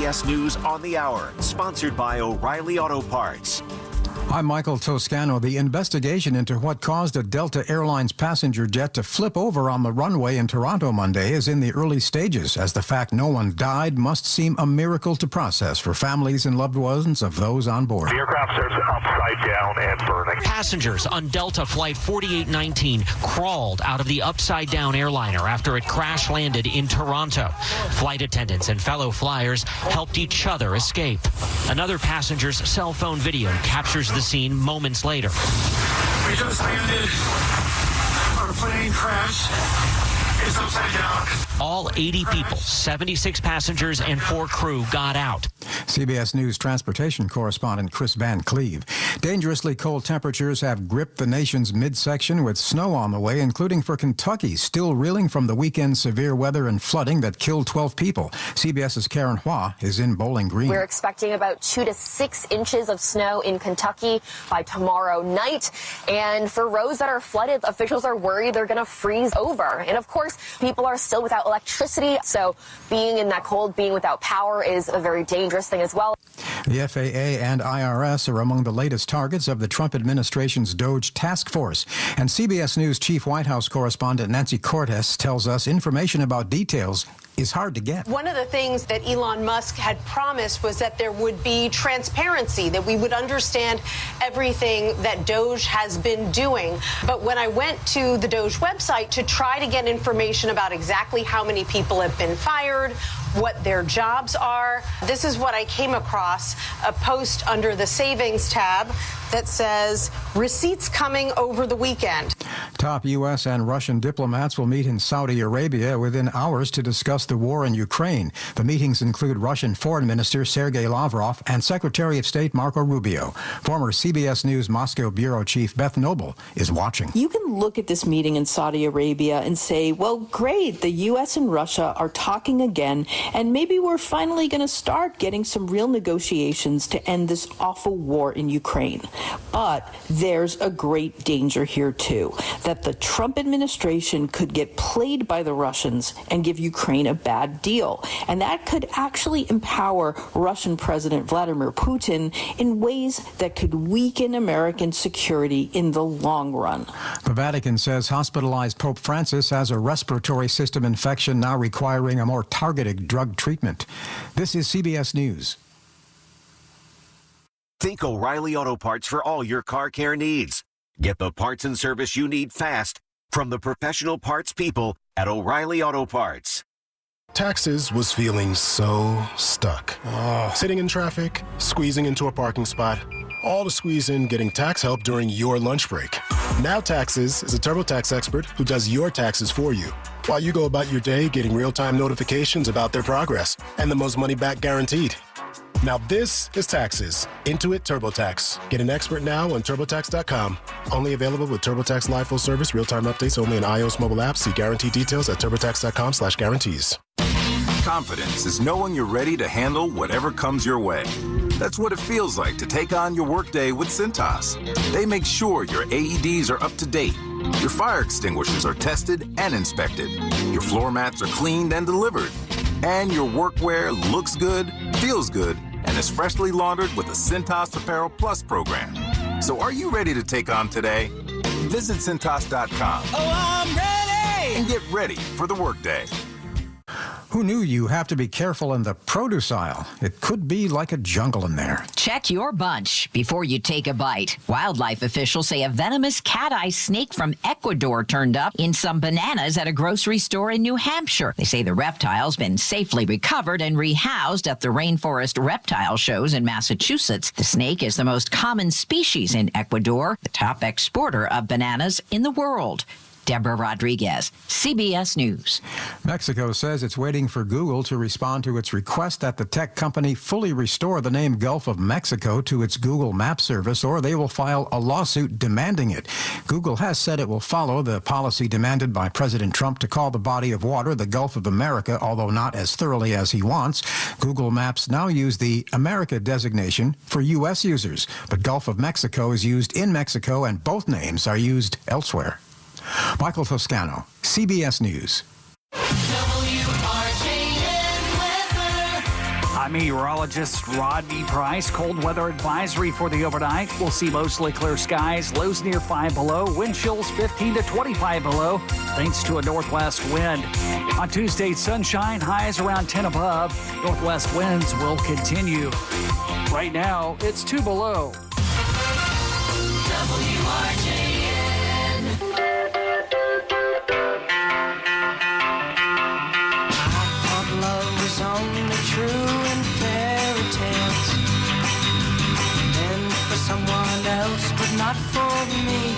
CBS News on the Hour, sponsored by O'Reilly Auto Parts. I'm Michael Toscano. The investigation into what caused a Delta Airlines passenger jet to flip over on the runway in Toronto Monday is in the early stages, as the fact no one died must seem a miracle to process for families and loved ones of those on board. The aircraft is upside down and burning. Passengers on Delta Flight 4819 crawled out of the upside-down airliner after it crash-landed in Toronto. Flight attendants and fellow flyers helped each other escape. Another passenger's cell phone video captures the scene moments later. We just landed. Our plane crashed. It's upside down. All 80 people, 76 passengers and 4 crew got out. CBS News transportation correspondent Chris Van Cleve. Dangerously cold temperatures have gripped the nation's midsection with snow on the way, including for Kentucky, still reeling from the weekend's severe weather and flooding that killed 12 people. CBS's Karen Hua is in Bowling Green. We're expecting about 2 to 6 inches of snow in Kentucky by tomorrow night. And for roads that are flooded, officials are worried they're going to freeze over. And of course, people are still without electricity. So being in that cold, being without power is a very dangerous thing as well. The FAA and IRS are among the latest targets of the Trump administration's DOGE task force. And CBS News chief White House correspondent Nancy Cortez tells us information about details is hard to get. One of the things that Elon Musk had promised was that there would be transparency, that we would understand everything that DOGE has been doing. But when I went to the DOGE website to try to get information about exactly how many people have been fired, what their jobs are, this is what I came across, a post under the Savings tab that says, receipts coming over the weekend. Top U.S. and Russian diplomats will meet in Saudi Arabia within hours to discuss the war in Ukraine. The meetings include Russian Foreign Minister Sergei Lavrov and Secretary of State Marco Rubio. Former CBS News Moscow bureau chief Beth Noble is watching. You can look at this meeting in Saudi Arabia and say, well, great, the U.S. and Russia are talking again, and maybe we're finally going to start getting some real negotiations to end this awful war in Ukraine. But there's a great danger here, too, that the Trump administration could get played by the Russians and give Ukraine a bad deal. And that could actually empower Russian President Vladimir Putin in ways that could weaken American security in the long run. The Vatican says hospitalized Pope Francis has a respiratory system infection now requiring a more targeted drug treatment. This is CBS News. Think O'Reilly Auto Parts for all your car care needs. Get the parts and service you need fast from the professional parts people at O'Reilly Auto Parts. Taxes was feeling so stuck. Sitting in traffic, squeezing into a parking spot, all to squeeze in getting tax help during your lunch break. Now Taxes is a TurboTax expert who does your taxes for you, while you go about your day getting real-time notifications about their progress and the most money back guaranteed. Now this is Taxes. Intuit TurboTax. Get an expert now on TurboTax.com. Only available with TurboTax Live Full Service. Real-time updates only on iOS mobile apps. See guarantee details at TurboTax.com/guarantees. Confidence is knowing you're ready to handle whatever comes your way. That's what it feels like to take on your workday with Cintas. They make sure your AEDs are up to date, your fire extinguishers are tested and inspected, your floor mats are cleaned and delivered, and your workwear looks good, feels good, and is freshly laundered with the Cintas Apparel Plus program. So are you ready to take on today? Visit Cintas.com. Oh, I'm ready! And get ready for the workday. Who knew you have to be careful in the produce aisle? It could be like a jungle in there. Check your bunch before you take a bite. Wildlife officials say a venomous cat-eye snake from Ecuador turned up in some bananas at a grocery store in New Hampshire. They say the reptile's been safely recovered and rehoused at the rainforest reptile shows in Massachusetts. The snake is the most common species in Ecuador, the top exporter of bananas in the world. Deborah Rodriguez, CBS News. Mexico says it's waiting for Google to respond to its request that the tech company fully restore the name Gulf of Mexico to its Google Maps service, or they will file a lawsuit demanding it. Google has said it will follow the policy demanded by President Trump to call the body of water the Gulf of America, although not as thoroughly as he wants. Google Maps now use the America designation for U.S. users, but Gulf of Mexico is used in Mexico, and both names are used elsewhere. Michael Toscano, CBS News. WRJN weather. I'm meteorologist Rodney Price. Cold weather advisory for the overnight. We'll see mostly clear skies, lows near 5 below, wind chills 15 to 25 below, thanks to a northwest wind. On Tuesday, sunshine, highs around 10 above. Northwest winds will continue. Right now, it's 2 below. WRJN. I thought love was only true in fairy tales, and for someone else, but not for me.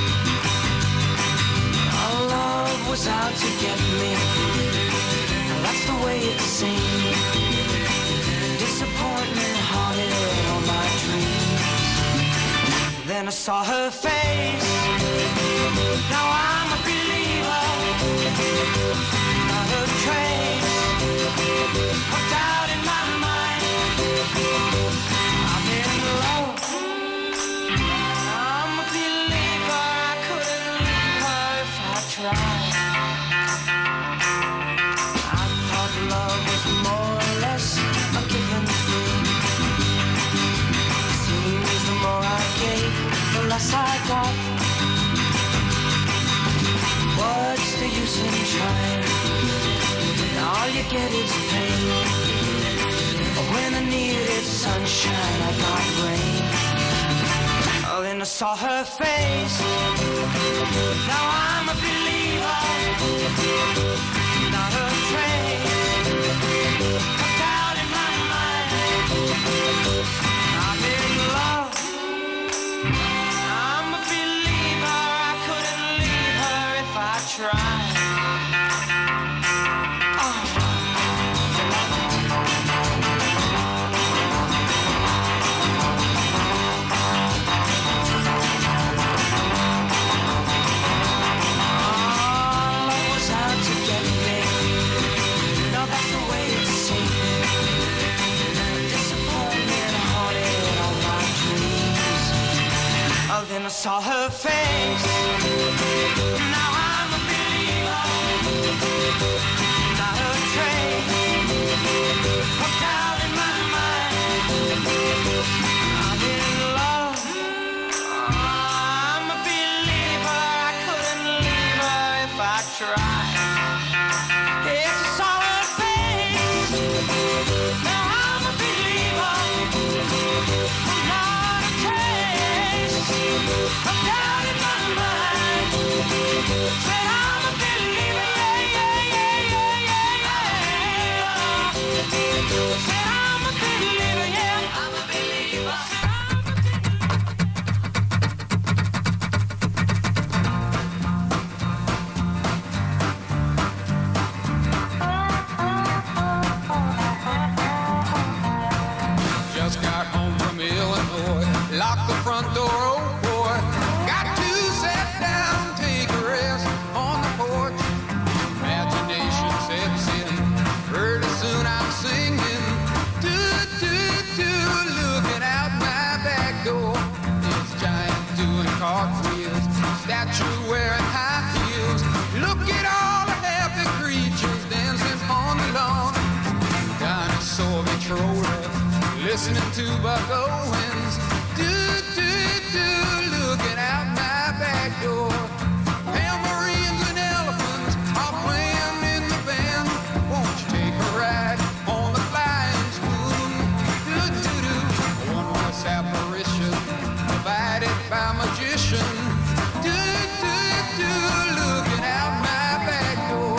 Our love was out to get me. That's the way it seemed. Disappointment haunted all my dreams. Then I saw her face. Now I'm a believer. Not a trace of doubt in my mind. I'm in love. I'm a believer. I couldn't leave her if I tried. I thought love was more or less a given thing. Seems the more I gave, the less I got. What's the use in trying? All you get is pain. When I needed sunshine, I got rain. Oh, then I saw her face. Now I'm a believer. Not a trace of doubt in my mind. I'm in love. I'm a believer. I couldn't leave her if I tried. Then I saw her face. Now I'm a believer. Not a trace of doubt in my mind. I'm in love. I'm a believer. I couldn't leave her if I tried. Yes, I saw her face. Now I'm a believer. Not a trace of doubt in my mind. Said I'm a believer, yeah, yeah, yeah, yeah, yeah, yeah. Said I'm a believer, yeah, I'm a believer. Just got home from Illinois, locked the front door, oh boy. Got to sit down, take a rest on the porch. Imagination sets in, pretty soon I'm singing. Do, do, do, looking out my back door. This giant doing cartwheels, statue wearing high heels. Look at all the happy creatures dancing on the lawn. Dinosaur controller, listening to Buck Owens. Do, do, do, looking out my back door. Tambourines and elephants are playing in the band. Won't you take a ride on the flying spoon? Do, do, do, a one-voice apparition provided by magician. Do, do, do, looking out my back door.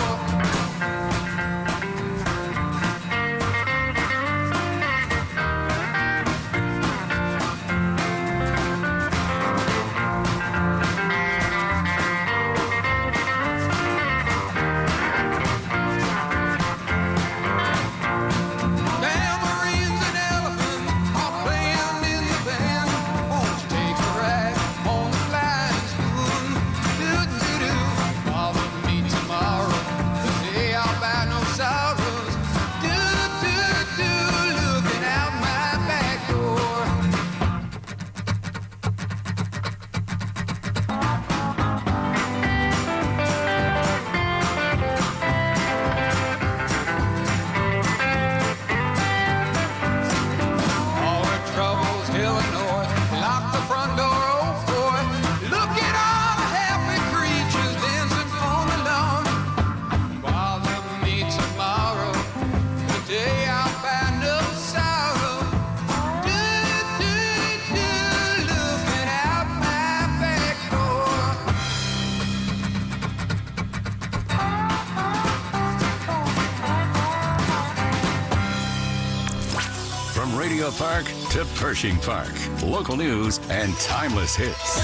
Radio Park to Pershing Park. Local news and timeless hits.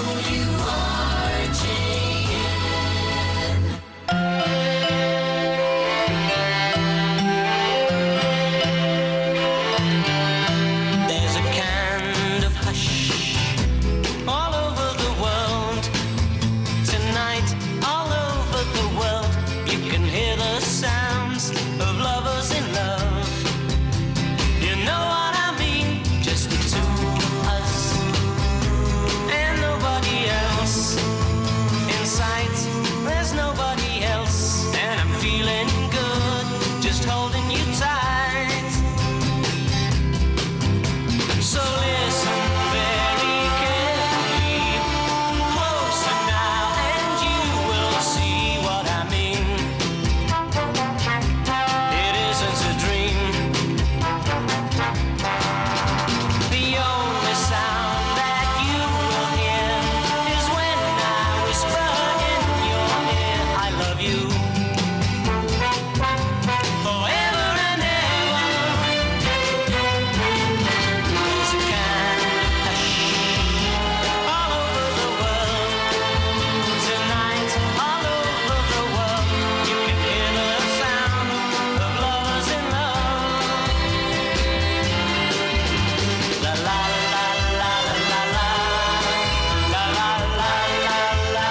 There's a kind of hush all over the world. Tonight, all over the world, you can hear the sounds of lovers in love. You know what I mean? Just the two of us and nobody else. In sight, there's nobody else, and I'm feeling good, just holding you tight. So listen very carefully, closer now, and you will see what I mean. It isn't a dream. The only sound that you will hear is when I whisper in your ear, I love you. Forever and ever. There's a kind of hush all over the world. Tonight, all over the world, you can hear the sound of lovers in love. La la la la la la la la la la la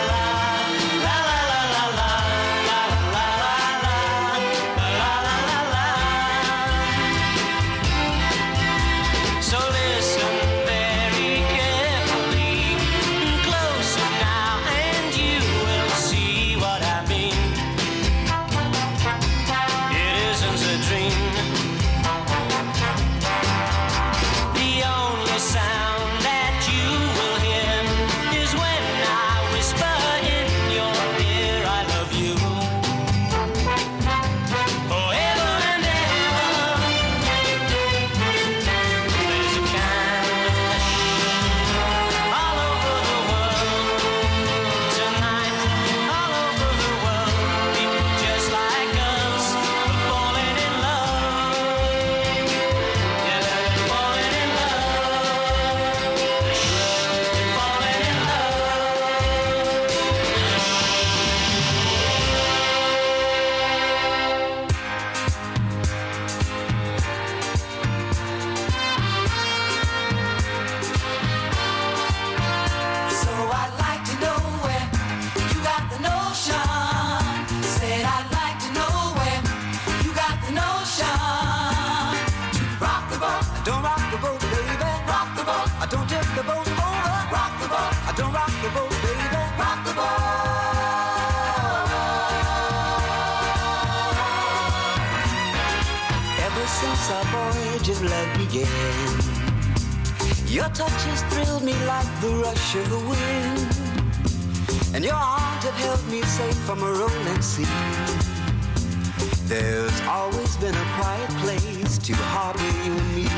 So listen very carefully, closer now, and you will see what I mean. It isn't a dream. The only sound that you will hear is when I whisper in your ear, I love you. Forever and ever. There's a kind of hush all over the world. Tonight, all over the world, people just like us are falling in love. Yeah, they're falling in love. Falling in So I'd like to know where you got the notion. Said I'd like to know where you got the notion. Rock the boat, don't rock the boat, baby. Rock the boat, I don't tip the boat over. Rock the boat, I don't rock the boat, baby. Rock the boat. Ever since our voyage of love began, your touch has thrilled me like the rush of the wind, and your arms have held me safe from a rolling sea. There's always been a quiet place to harbor you and me.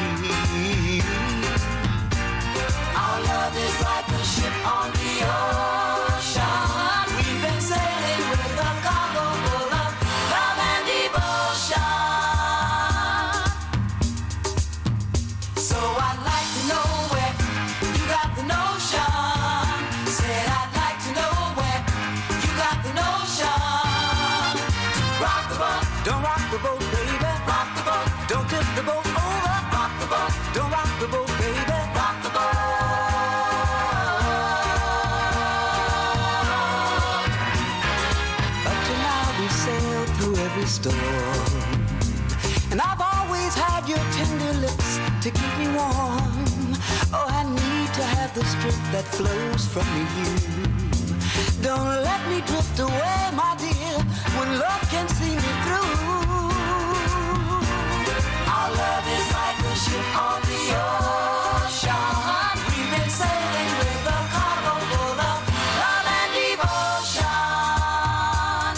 Our love is like a ship on the ocean. We've been sailing with a cargo full of love and devotion. So I'd like to know where you got the notion. Said I'd like to know where you got the notion. Rock the boat, don't rock the boat, baby. Rock the boat, don't tip the boat over. Rock the boat, don't rock the boat, baby. Rock the boat. Up to now we've sailed through every storm, and I've always had your tender lips to keep me warm. Oh, I need to have the strength that flows from you. Don't let me drift away, my dear, when love can see me through. Our love is like a ship on the ocean. We've been sailing with a cargo full of love and devotion.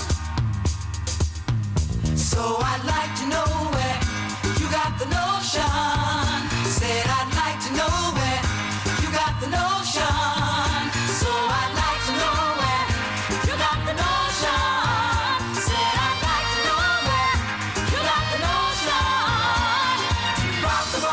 So I'd like to know where you got the notion. Said I'd like to know where you got the notion. So I'd like to know where you got the notion. Said I'd like to know where you got the notion. Rock the boat.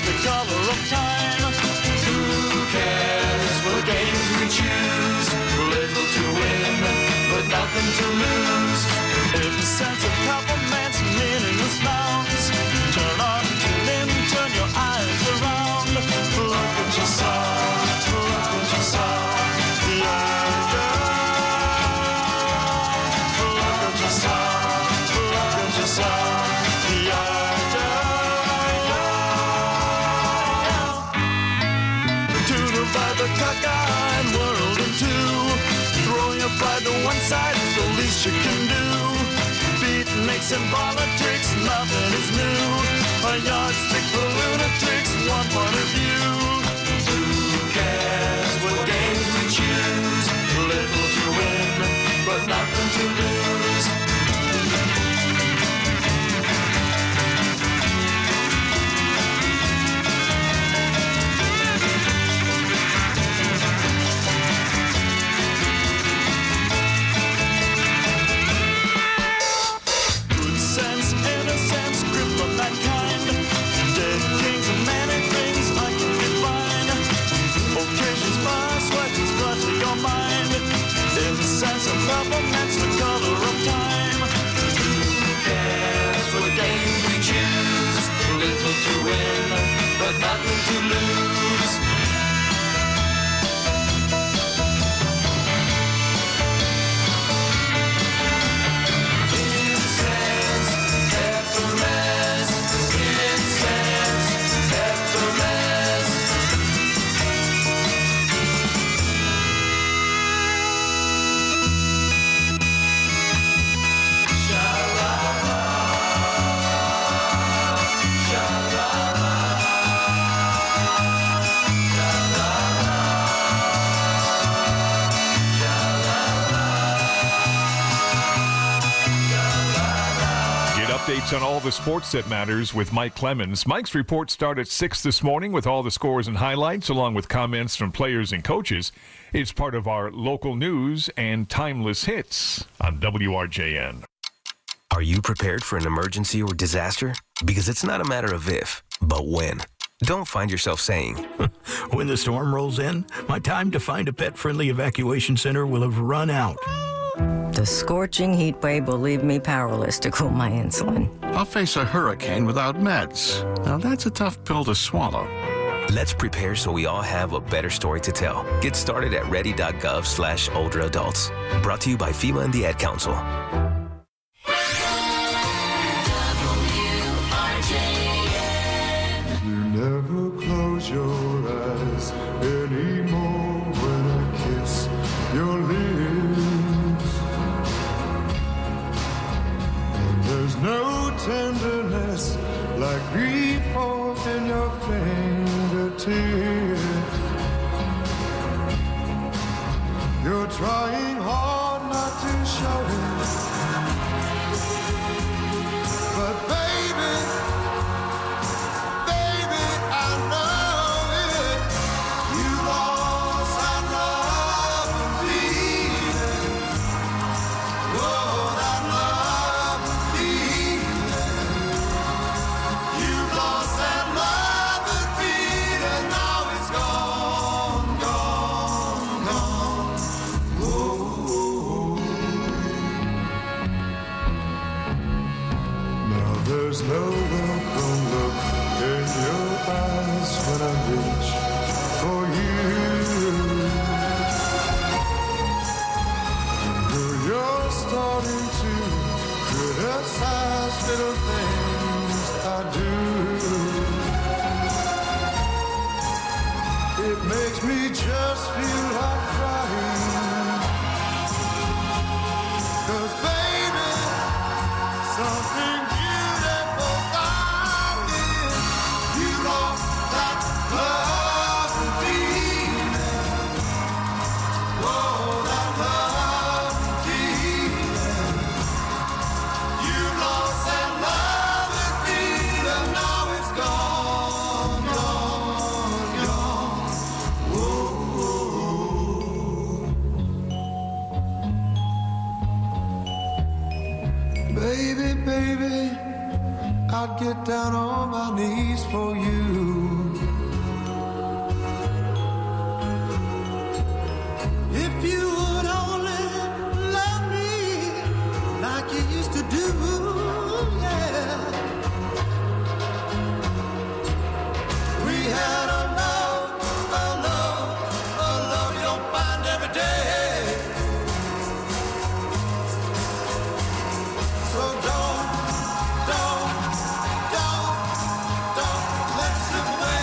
the color of time. Who cares what games we choose? Little to win, but nothing to lose. In the sense of compliments, meaningless nouns. Turn on, tune in, turn your eyes around. Look at your song, look at your song. Yeah, yeah. Look at your song, look at your song. Yeah, yeah. Tutored by the cockeyed world in two. Throwing your pride to one side is the least you can do. Beatniks and politics, nothing is new. A yardstick for lunatics, one point of view. Who cares what games we choose? Little to win, but nothing to lose. Compliments the color of time. Who cares what games we choose? Little to win, but nothing to lose. Incense, peppermints, incense, peppermints. Updates on all the sports that matters with Mike Clemens. Mike's reports start at 6 this morning with all the scores and highlights, along with comments from players and coaches. It's part of our local news and timeless hits on WRJN. Are you prepared for an emergency or disaster? Because it's not a matter of if, but when. Don't find yourself saying, when the storm rolls in, my time to find a pet-friendly evacuation center will have run out. The scorching heat wave will leave me powerless to cool my insulin. I'll face a hurricane without meds. Now that's a tough pill to swallow. Let's prepare so we all have a better story to tell. Get started at ready.gov/older adults. Brought to you by FEMA and the Ad Council. You never close your eyes anymore when I kiss your lips. There's no tenderness like grief in your fingertips. You're trying hard not to show it, but baby, I know it. You lost that love and feeling. Oh, that love and feeling. You lost that love and feeling. Now it's gone, gone, gone. Oh. Now there's no welcome look in your eyes when I reach for you. You're starting to criticize little things I do. It makes me just feel like crying. 'Cause baby, something beautiful about it. You lost that love and feeling. Oh, that love and feeling. You lost that love and feeling. Now it's gone, gone, gone. Whoa. Baby, baby, I I'd get down on my knees for you. If you would only love me like you used to do, yeah. We had a love you don't find every day. So don't let it slip away.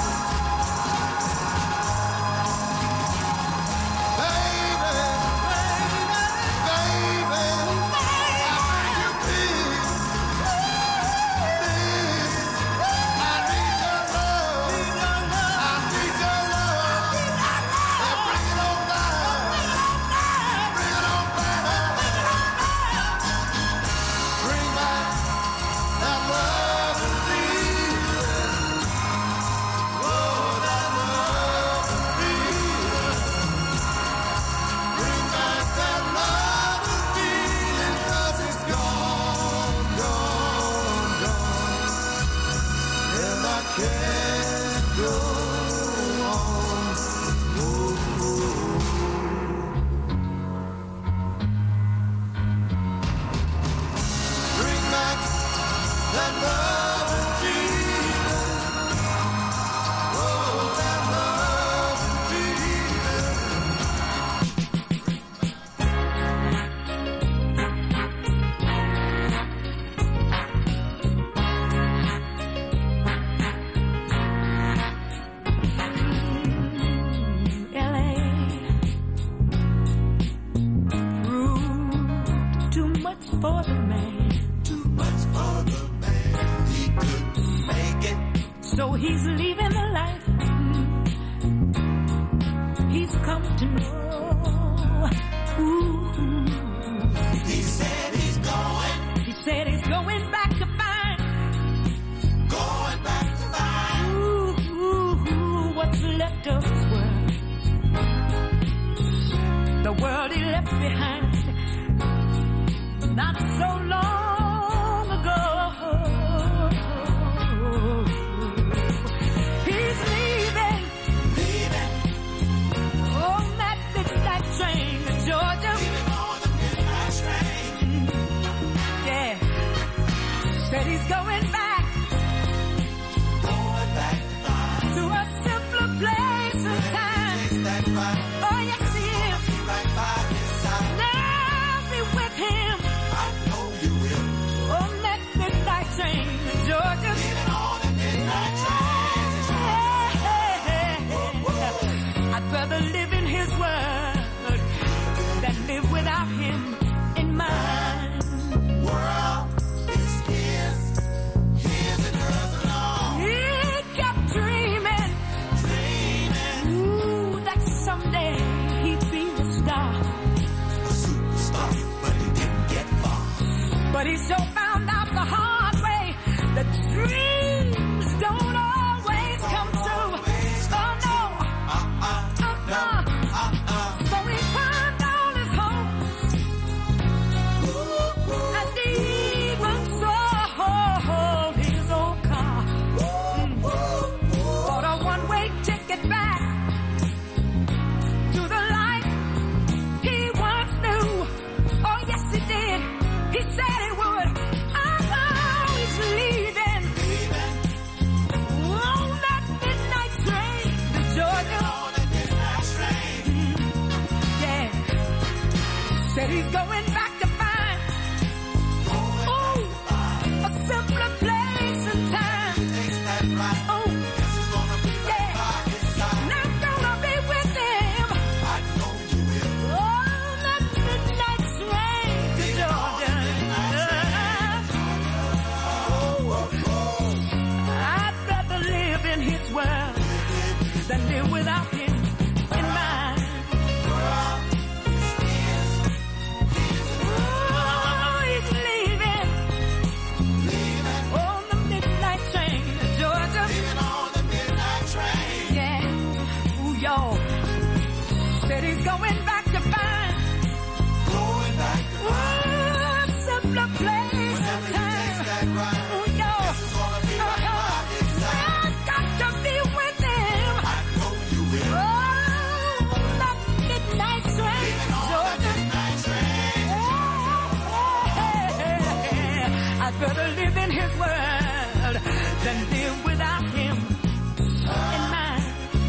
For the man, too much for the man, he couldn't make it. So he's leaving the life he's come to know. Ooh. He said he's going back to find, ooh, what's left of his world, the world he left behind not so long ago. He's leaving on that midnight train to Georgia. Yeah, said he's going back to a simpler place and time. Oh yes he is. Now be with him. On that midnight train to Georgia. I'd rather live in his word than live without him in mine. World is his and hers alone. He kept dreaming, ooh, that someday he'd be a star. A superstar, but he didn't get far. But he so found out the hard way that dreams don't always come true. Oh no, So he climbed all his hopes, and he even sold his old car. Bought a one-way ticket back to the life he once knew. Oh yes he did. He said he would. He's leaving on that midnight train to Georgia. Yeah, said he's going back to find, ooh, a simpler place and time. Oh, yeah, not gonna be with him on that midnight train to Georgia. I'd rather live in his world than live without him in mine. Oh, he's leaving on the midnight train to Georgia. Yeah, ooh, y'all. Said he's going back to find, ooh, a simpler place and time. Ooh, y'all. Better live in his world than live without him in mine.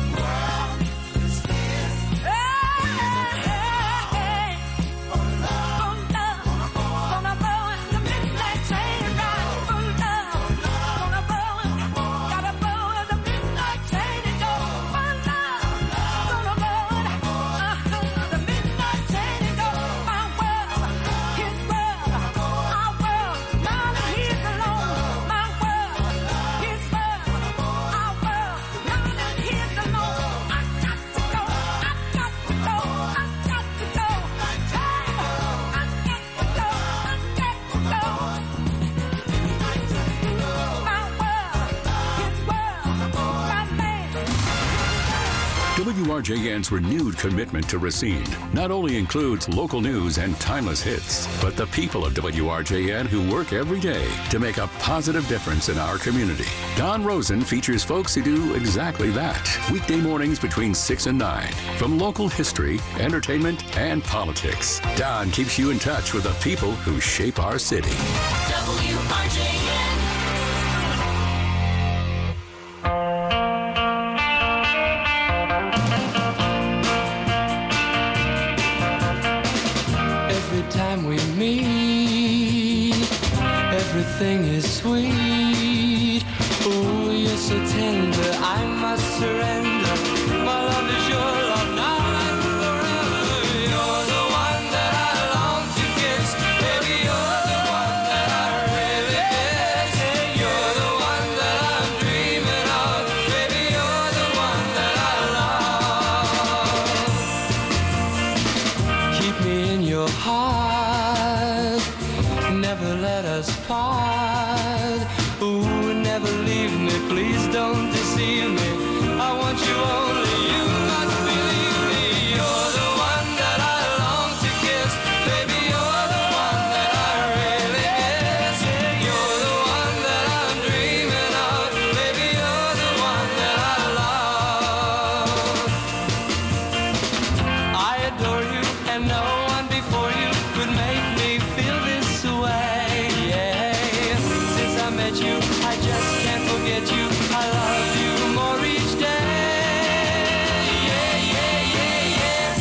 WRJN's renewed commitment to Racine not only includes local news and timeless hits, but the people of WRJN who work every day to make a positive difference in our community. Don Rosen features folks who do exactly that. Weekday mornings between 6 and 9. From local history, entertainment, and politics, Don keeps you in touch with the people who shape our city. WRJN. Time we meet, everything is sweet. Oh, you're so tender, I must surrender. My love is your love now and forever. You're the one that I long to kiss. Baby, you're the one that I really miss. You're the one that I'm dreaming of. Baby, you're the one that I love. Keep me in your heart. Never let us part. Ooh, never leave me. Please don't deceive me. I want you only. You must believe me. You're the one that I long to kiss. Baby, you're the one that I really miss. You're the one that I'm dreaming of. Baby, you're the one that I love. I adore you, and no one before you could make me feel this way. Yeah. Since I met you, I just can't forget you. I love you more each day. Yeah, yeah, yeah, yeah.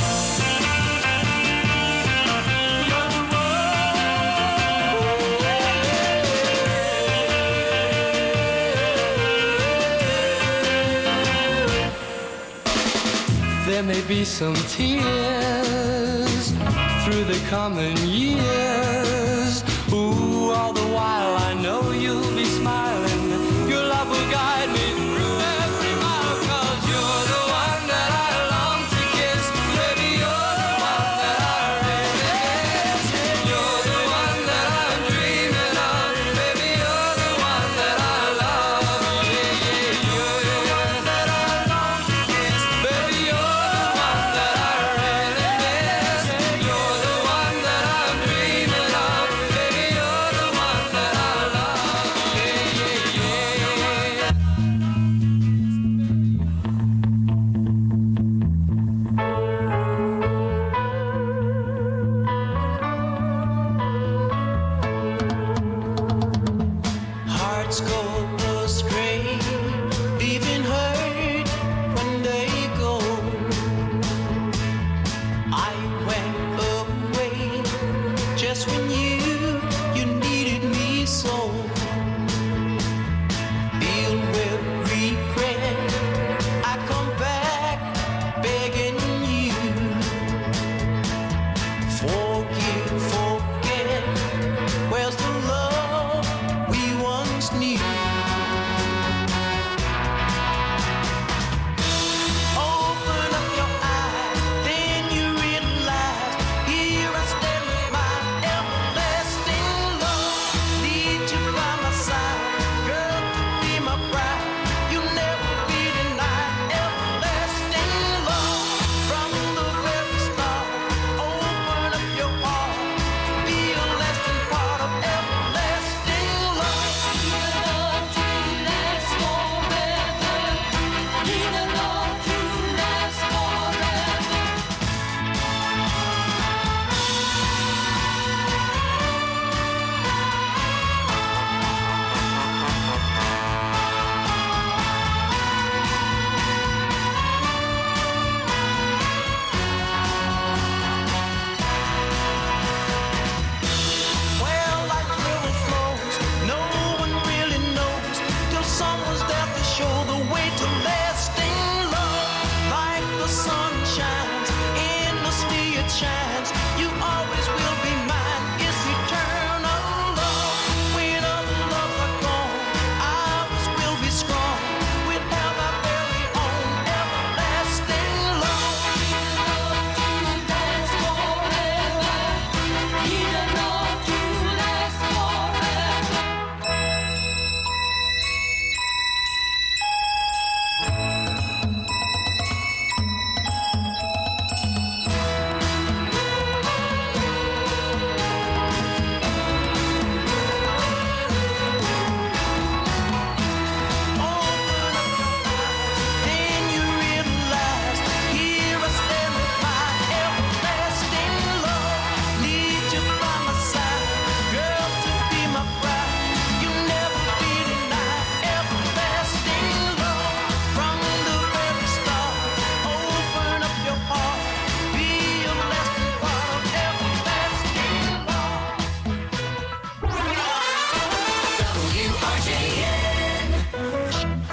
There may be some tears through the coming years. Ooh, all the while I know you'll be smiling. Your love will guide me through every mile. 'Cause you're the one that I long to kiss. Baby, you're the one that I really miss. You're the one that I'm dreaming of. Baby, you're the one that I love. Yeah, yeah, you're the one that I long to kiss. Baby, you're the one that I really miss. You're the one that I'm dreaming of. Baby, you're the one that I love. Yeah, yeah, shines. You always will be mine. It's eternal love. When other loves are gone, ours will be strong. We'll have our very own everlasting love. Last forever. Need a love to last forever. Then you realize, here I stand with my everlasting love. Need you by my side, girl, to be my bride. You'll never be denied everlasting love. From the very start, open up your heart, be a lasting part of everlasting love. WRJN.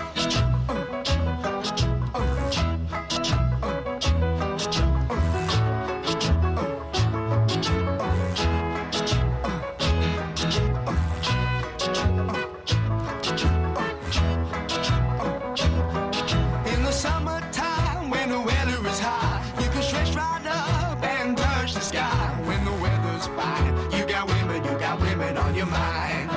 In the summertime, when the weather is high, you can stretch right up and touch the sky. When the weather's fine, you got women on your mind.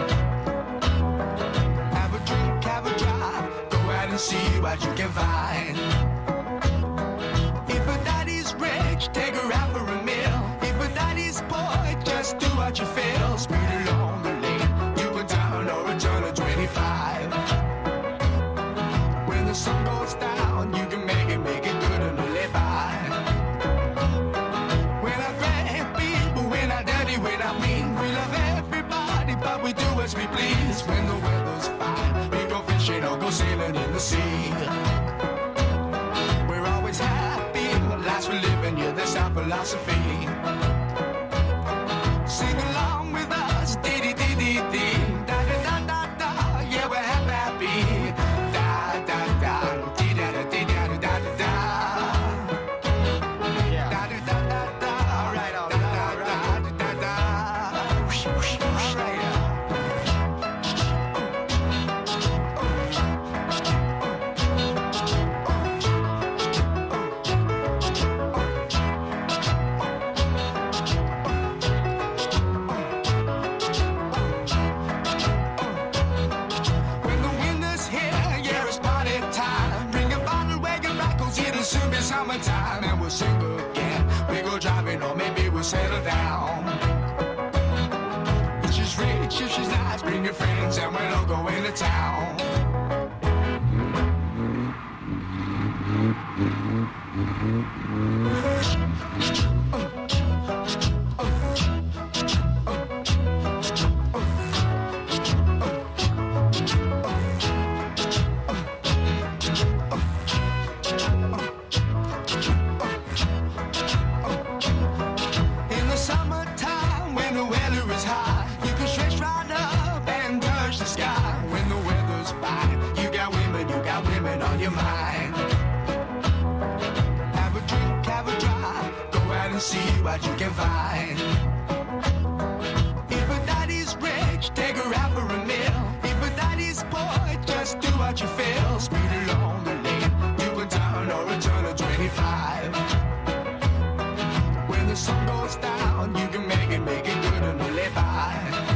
Have a drink, have a drive, go out and see what you can find. If a daddy's rich, take her out for a meal. If a daddy's poor, just do what you feel. Speed along the lane, you can turn or return to 25. When the sun goes down, you can make it good and live by. When I grab people, when I dirty, when I mean, we love everybody, but we do as we please. When the weather's fine, we go fishing or go sailing in the sea. We're always happy, lives we're living, yeah, that's our philosophy. Sing along with us, dee-dee-dee-dee-dee, da-da-da-da-da, yeah, we're happy. Da-da-da, dee-da-da-dee-da-da-da-da. Da-da-da-da-da, right on, da-da-da-da-da. Whoosh, whoosh, whoosh, right. When the winter's here, yeah, it's party time. Bring a bottle, wagon backles, it'll soon be summertime. And we'll sing again, we go driving or maybe we'll settle down. If she's rich, if she's nice, bring your friends and we'll all go into town. In the summertime, when the weather is high, you can stretch right up and touch the sky. When the weather's fine, you got women on your mind. Have a drink, have a drive, go out and see what you can find. If a daddy's rich, take her out for a meal. If a daddy's poor, just do what you feel. Speed along the lane, you can turn or return to 25. When the sun goes down, you can make it good and live by.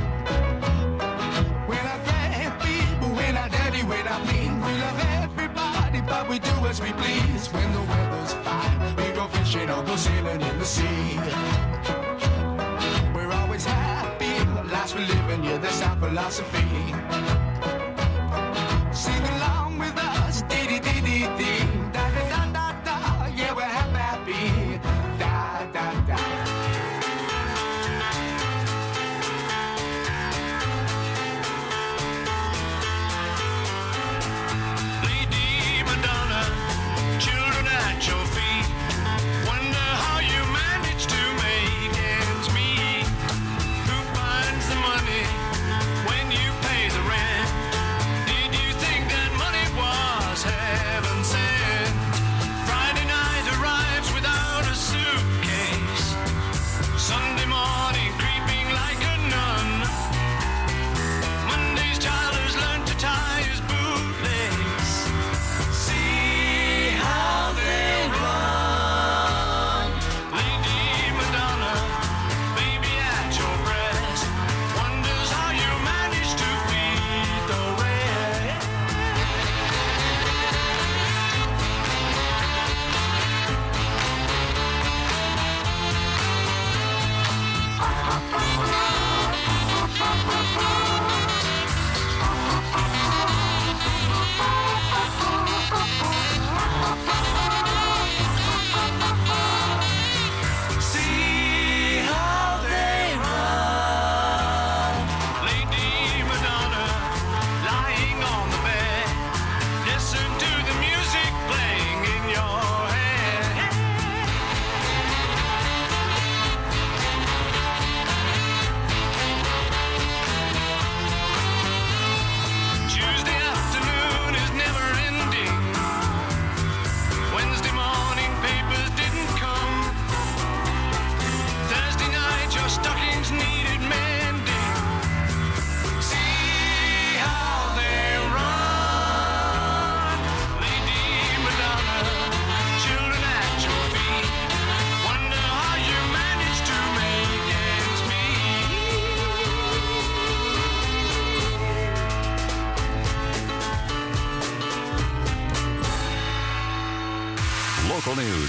When I grab people, when I dirty, when I mean, we love everybody, but we do as we please. When the weather's fine, we go fishing or go sailing in the sea. We're always happy, lives we're living, yeah, that's our philosophy. Sing along with us, dee-dee-dee-dee-dee, da-da-da-da-da, yeah, we're happy, da-da-da. Lady Madonna, children at your feet. Wonder how you manage to make ends meet. Who finds the money when you pay the rent?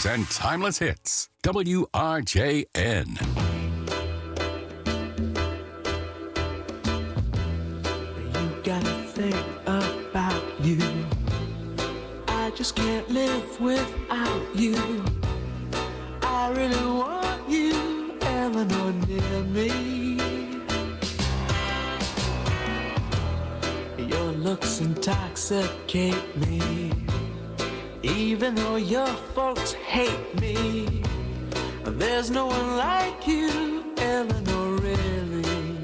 news and timeless hits. WRJN. You gotta think about you. I just can't live without you. I really want you, Eleanor, near me. Your looks intoxicate me. Even though your folks hate me, there's no one like you, Eleanor, really.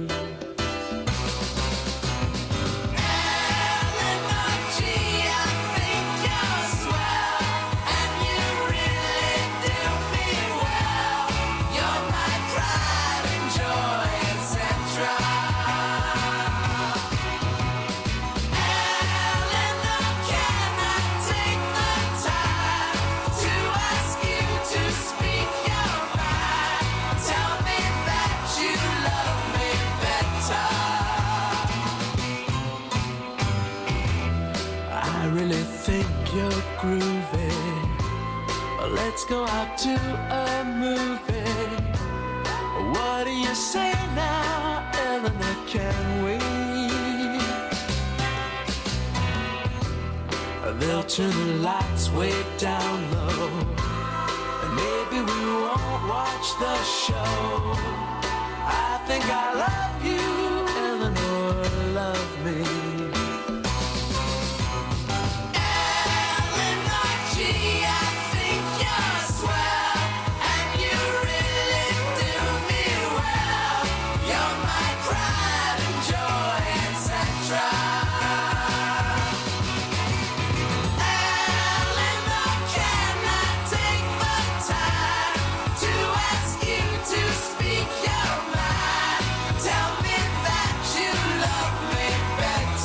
Eleanor, gee, I think you're swell, and you really do me well. You're my pride and joy, etc. Eleanor, can I take the time to ask you to speak your mind? Tell me that you love me better. I really think you're groovy. Let's go out to a movie. What do you say now, Eleanor, can we? They'll turn the lights way down low, and maybe we won't watch the show. I think I love you, Eleanor, love me. Eleanor, gee, I think you're swell, and you really do me well. You're my pride and joy, etc. Eleanor, can I take the time to ask you to speak your mind? Tell me that you love me better.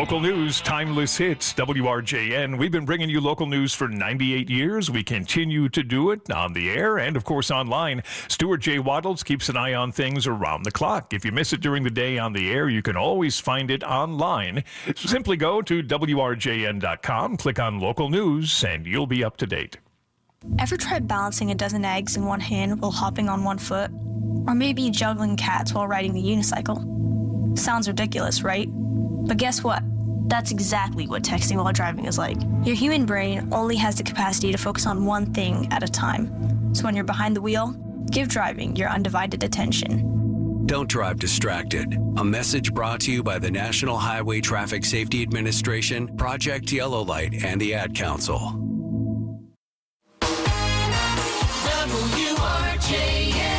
Local news, timeless hits, WRJN. We've been bringing you local news for 98 years. We continue to do it on the air and, of course, online. Stuart J. Waddles keeps an eye on things around the clock. If you miss it during the day on the air, you can always find it online. Simply go to WRJN.com, click on local news, and you'll be up to date. Ever tried balancing a dozen eggs in one hand while hopping on one foot? Or maybe juggling cats while riding the unicycle? Sounds ridiculous, right? But guess what? That's exactly what texting while driving is like. Your human brain only has the capacity to focus on one thing at a time. So when you're behind the wheel, give driving your undivided attention. Don't drive distracted. A message brought to you by the National Highway Traffic Safety Administration, Project Yellow Light, and the Ad Council. WRJN.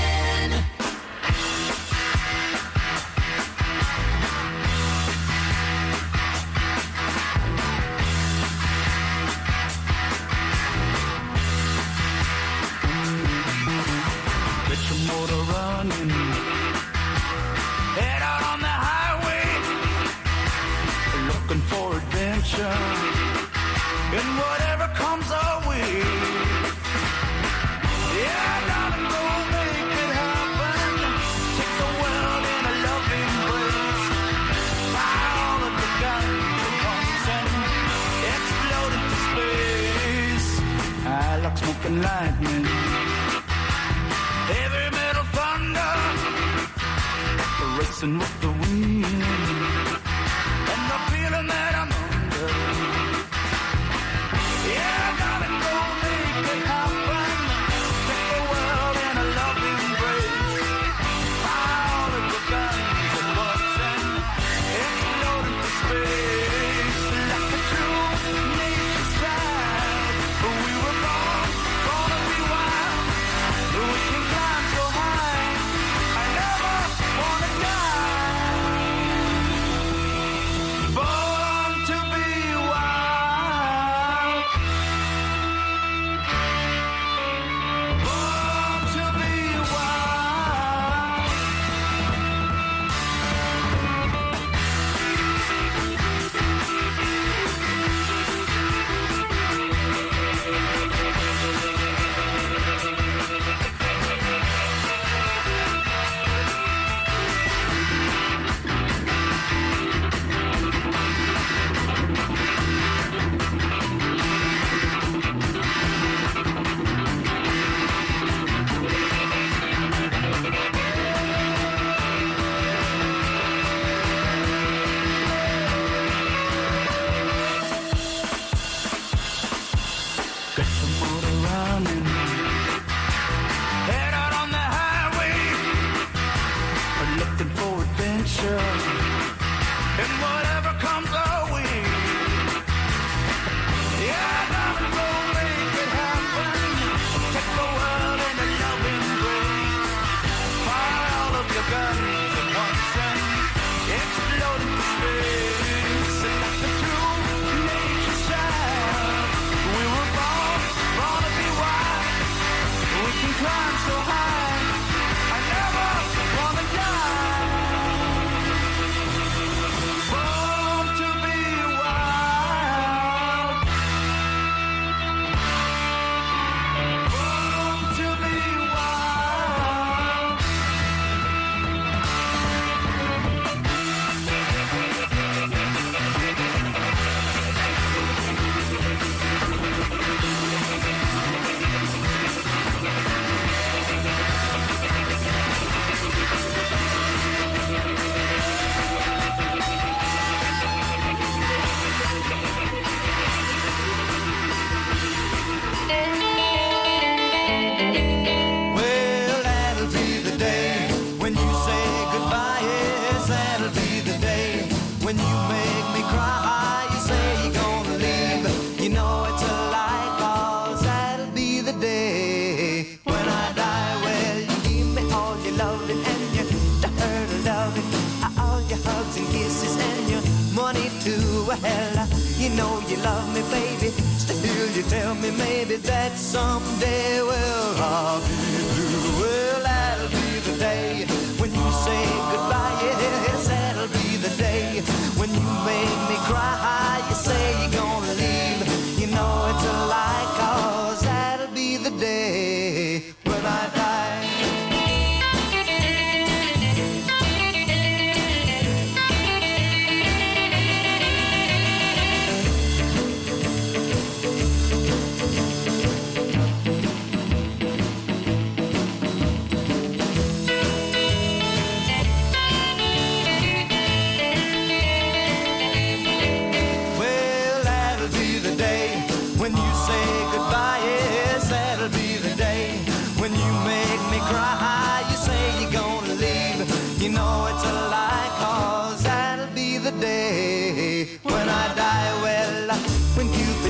Get your motor running. Head out on the highway. Looking for adventure. And whatever comes our way. Yeah, darling, go make it happen. Take the world in a loving embrace. Fire all of the guns at once and explode into space. I like smoking lightning. Heavy metal thunder. Racing with the wind. And the feeling that I'm under. Yeah, darling, go make it happen. Take the world in a loving embrace. Fire all of your guns at once and explode into space. Like a true nature's child, we were born, gonna be wild. We can climb so high, I never wanna die. Born to be wild. Born to be wild. Get your motor running. Head out on the highway. We're looking for adventure. And whatever comes our way. Yeah, darling, go make it happen. Take the world in a loving embrace. Fire all of your guns at once and explode into space. And like the true nature's child, we were born to be wild. We can climb so high, I never wanna die. Born to be wild. Born to be wild. Well, that'll be the day when you say goodbye. Yes, that'll be the day when you make me cry. You say you're gonna leave, you know it's a lie, 'cause that'll be the day when I die. Well, you give me all your loving and your dirt loving, all your hugs and kisses and your money too. Well, you know you love me, baby. Still, you tell me maybe that someday, well, I'll be blue. Well, that'll be the day when you say goodbye. Yes, that'll be the day when you make me cry.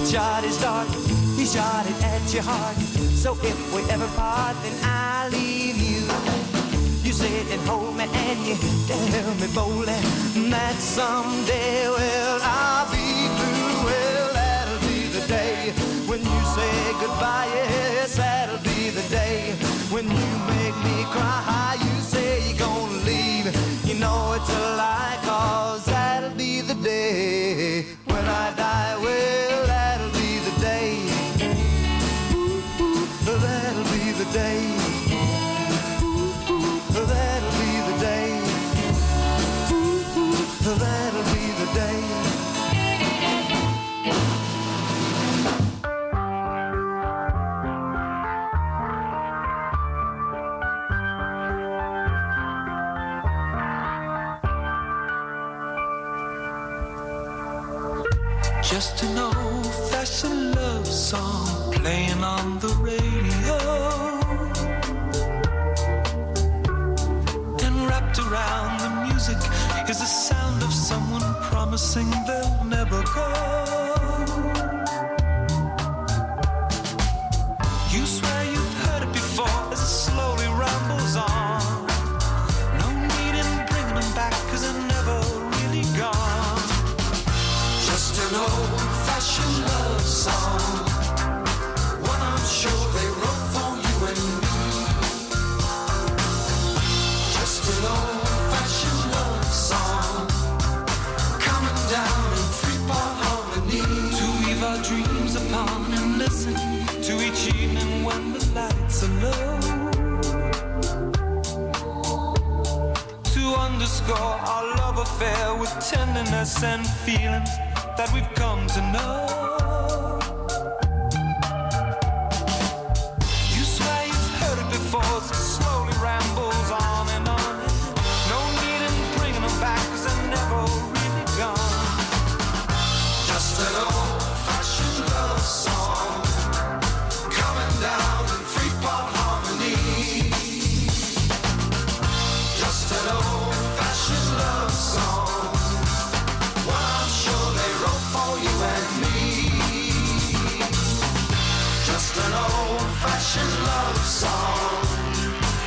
shot his dart, he shot it at your heart. So if we ever part, then I leave you. You sit and hold me and you tell me boldly that someday, well, I'll be blue. Well, that'll be the day when you say goodbye. Yes, that'll be the day when you make me cry. You say you're gonna leave, you know it's a lie, 'cause that'll be the day when I die. Well, that'll be the day. That'll be the day. That'll be the day. That'll be the day. Just an old-fashioned love song playing on the radio, and wrapped around the music is the sound of someone promising they'll never go. You swear you've heard it before as it slowly rambles on. No need in bringing them back 'cause they're never really gone. Just an old-fashioned love song, one I'm sure they wrote for you and me. Just an old-fashioned love song, coming down in three-part harmony, to weave our dreams upon and listen to each evening when the lights are low, to underscore our love affair with tenderness and feelings that we've come to know. You swear you've heard it before as it slowly rambles on and on. No need in bringing them back 'cause they're never really gone. Just an old-fashioned love song, coming down in three-part harmony. Just an old-fashioned love song, one I'm sure they wrote for you and me. Just an old-fashioned love song,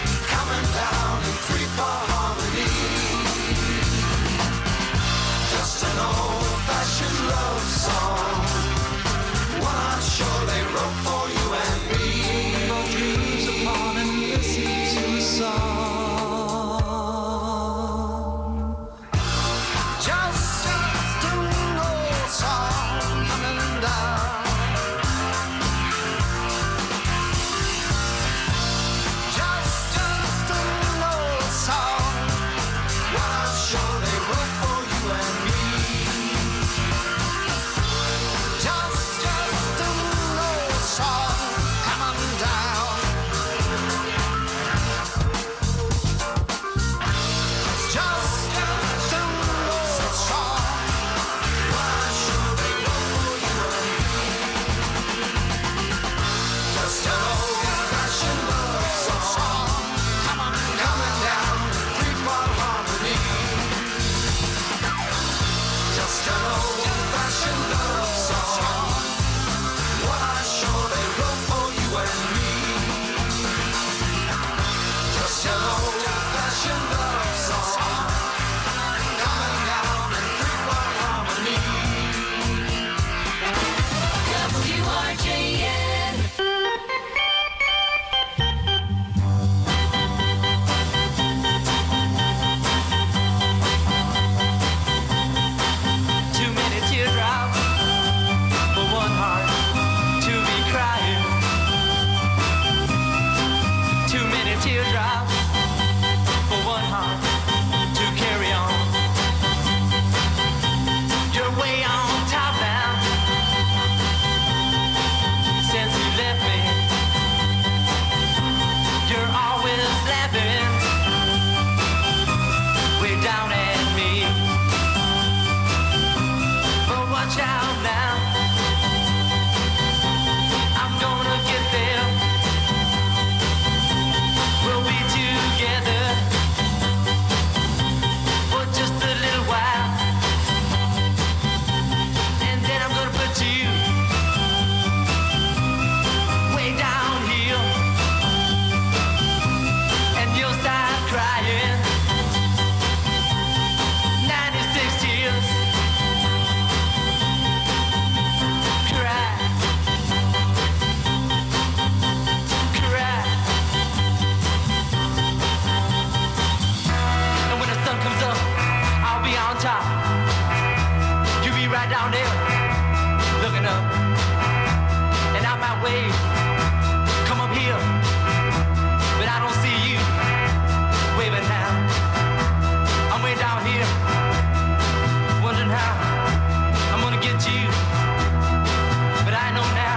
down there, looking up, and out my way, come up here, but I don't see you waving now. I'm way down here, wondering how I'm gonna get you, but I know now.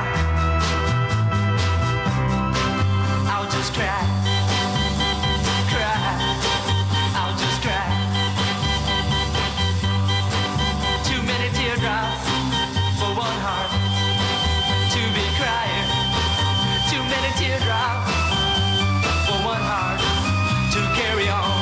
I'll just cry, I'll just cry. Too many teardrops for one heart to be crying. Too many teardrops for one heart to carry on.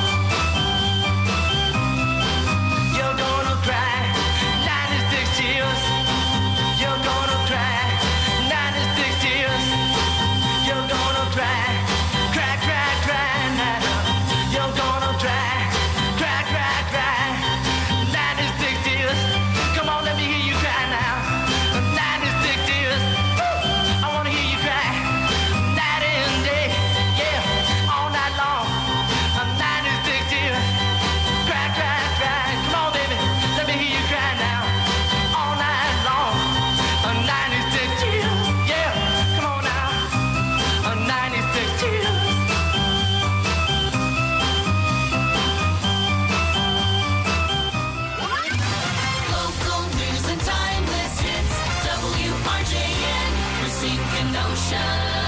You're gonna cry 96 tears. You're gonna cry 96 tears. You're gonna cry, cry, cry, cry now. You're gonna cry, cry, cry, cry 96 tears. Come on, let me hear you cry now. 96 tears. Woo! I wanna hear you cry night and day, yeah, all night long. 96 tears. Cry, cry, cry. Come on, baby, let me hear you cry now. All night long. 96 tears. Yeah, come on now. 96 tears. Local news and timeless hits. WRJN, Racine Kenosha.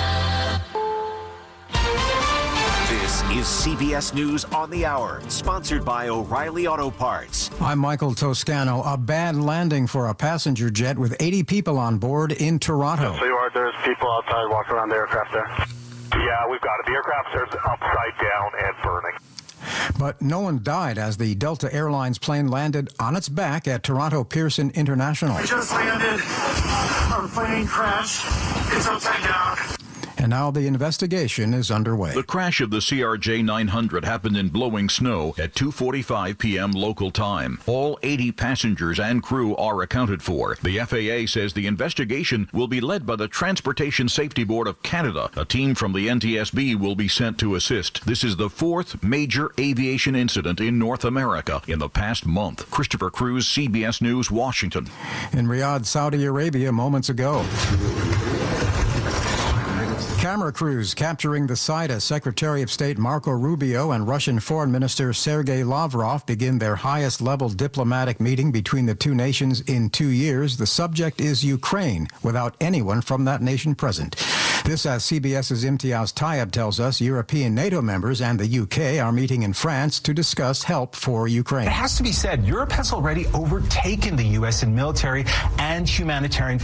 This is CBS News on the Hour, sponsored by O'Reilly Auto Parts. I'm Michael Toscano. A bad landing for a passenger jet with 80 people on board in Toronto. So you are, there's people outside walking around the aircraft there? Yeah, we've got it. The aircraft is upside down and burning. But no one died as the Delta Airlines plane landed on its back at Toronto Pearson International. We just landed. Our plane crashed. It's upside down. And now the investigation is underway. The crash of the CRJ-900 happened in blowing snow at 2:45 p.m. local time. All 80 passengers and crew are accounted for. The FAA says the investigation will be led by the Transportation Safety Board of Canada. A team from the NTSB will be sent to assist. This is the fourth major aviation incident in North America in the past month. Christopher Cruz, CBS News, Washington. In Riyadh, Saudi Arabia, moments ago. Camera crews capturing the site as Secretary of State Marco Rubio and Russian Foreign Minister Sergei Lavrov begin their highest-level diplomatic meeting between the two nations in 2 years. The subject is Ukraine, without anyone from that nation present. This, as CBS's Imtiaz Tayeb tells us, European NATO members and the UK are meeting in France to discuss help for Ukraine. It has to be said, Europe has already overtaken the U.S. in military and humanitarian